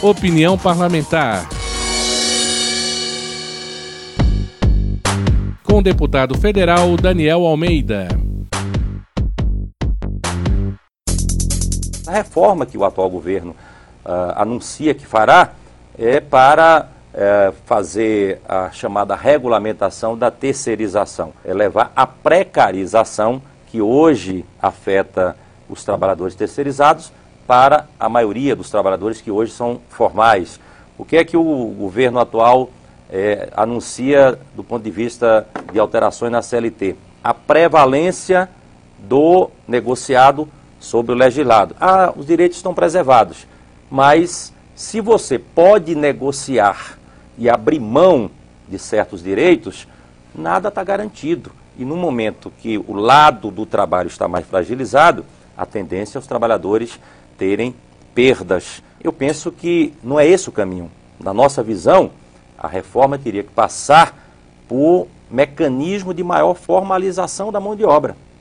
Opinião parlamentar. Com o deputado federal Daniel Almeida. A reforma que o atual governo anuncia que fará é para fazer a chamada regulamentação da terceirização, é levar a precarização que hoje afeta os trabalhadores terceirizados para a maioria dos trabalhadores que hoje são formais. O que é que o governo atual anuncia do ponto de vista de alterações na CLT? A prevalência do negociado sobre o legislado. Os direitos estão preservados, mas se você pode negociar e abrir mão de certos direitos, nada está garantido. E no momento que o lado do trabalho está mais fragilizado, a tendência é os trabalhadores terem perdas. Eu penso que não é esse o caminho. Na nossa visão, a reforma teria que passar por mecanismo de maior formalização da mão de obra.